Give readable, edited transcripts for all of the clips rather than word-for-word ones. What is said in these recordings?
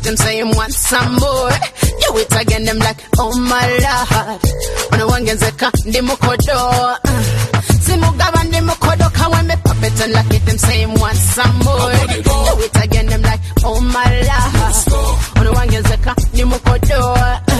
them say him want some more. Do it again, them like, oh my lord. When I want genzeka, ndi mukodo. Simugaba ndi mukodo, when me pop it and lock it, them say him want some more. Do it again, them like, oh my lord. When I want genzeka, ndi mukodo.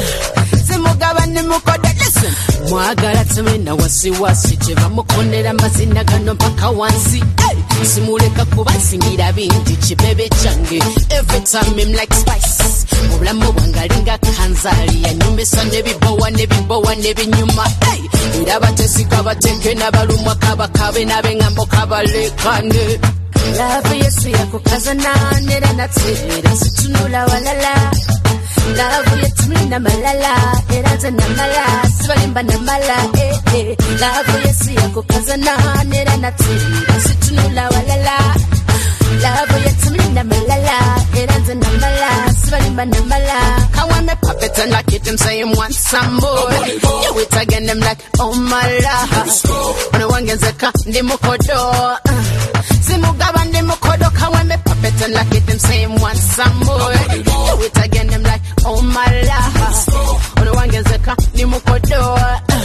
Simugaba ndi mukodo, listen. Mwagala tumina wasiwasi, cheva mukondera mazina gano mpaka wansi. Simuleka kubasingira binti chibebe change. Every time him like spice. Mubulamu wangalinga kanzali ya nyumbesa nebibowa nebibowa nebinyuma. Irabatesika bateke nabalumwa kabakabe nabengambo kabalekane. Love yesu yako kazana nera natsira situnula walala. Love yetumina malala eraza namala sibalimba namala Love yesu yako kazana nera natsira situnula walala. Love yetumina malala eraza namala sibalimba namala. When me pop it and lock it, them say him want some more. Do it again, them like, oh my lord. When I want genzeka, ndi mukodo. Simugaba ndi mukodo. When me pop it and lock it, them say him want some more. Do it again, them like, oh my lord. When I want genzeka, ndi mukodo.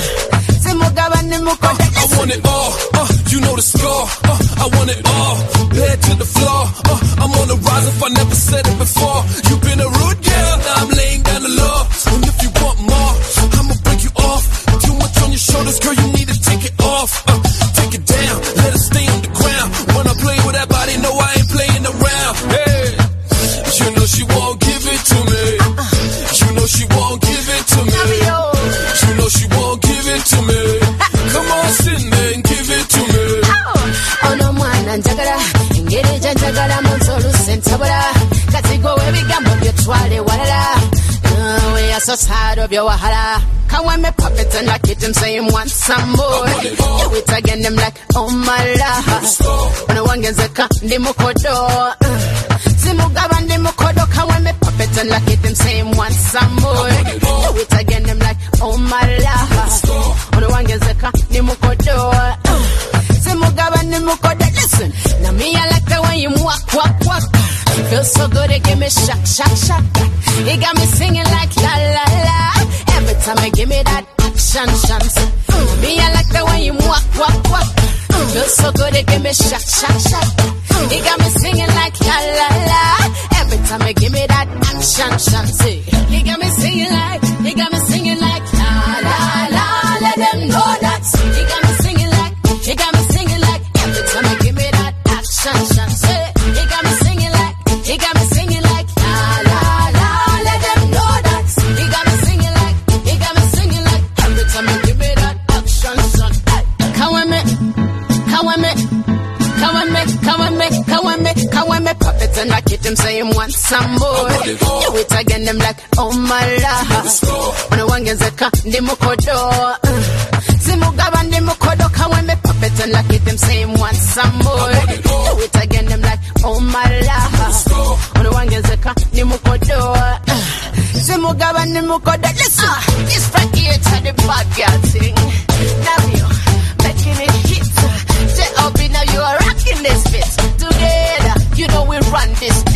Simugaba ndi mukodo. I want it all, you know the score. I want it all, bed to the floor. I'm on the rise if I never said it before. You've been a rude girl, now I'm laying down the law. And if you want more, I'ma break you off. Too much on your shoulders, girl, you need to take it off. Take it down, let it stay on the ground. When I play with that body, no, I ain't playing around. Hey, you know she won't give it to me. You know she won't give it to me. You know she won't give it to me. Come on, sit there and give it to me. Oh no, mwana njagala, ingeri janjagala monzolu sentabula. Katigo webigambo byotwale walala. We are so tired of your wahala. When me pop it and lock it, them say him want some more. Do it again, them like, oh my lord. When I want genzeka, ndi mukodo. Simugaba ndi mukodo. When me pop it and lock it, them say him want some more. Do it again, them like, oh my lord. When I want genzeka, ndi mukodo. Simugaba ndi mukodo. Listen, now me I like the way you walk. Feels so good, it give me shock. It got me singing like la la la. Every time you give me that action. Me I like the way you walk. Feels so good, it give me shock. It got me singing like la la la. Every time you give me that action. See, it got me singing like la la la. Let them know that. It got me singing like. Every time you give me that action. See, it got me singing like. La la la. Let them know that. It got me singing like. Every time you give me that action. Come with me, pop it and lock it, them say him want some more. Do it again, them like, oh my lord. When I want genzeka, ndi mukodo. Simugaba ndi mukodo. When me pop it and lock it, them say him want some more. Do it again, them like, oh my lord. When I want genzeka, ndi mukodo. Simugaba ndi mukodo. Listen, this right here to the bad girl thing. Now you making it hit. J.O.B. now you are rocking this bit. Together, you know we run this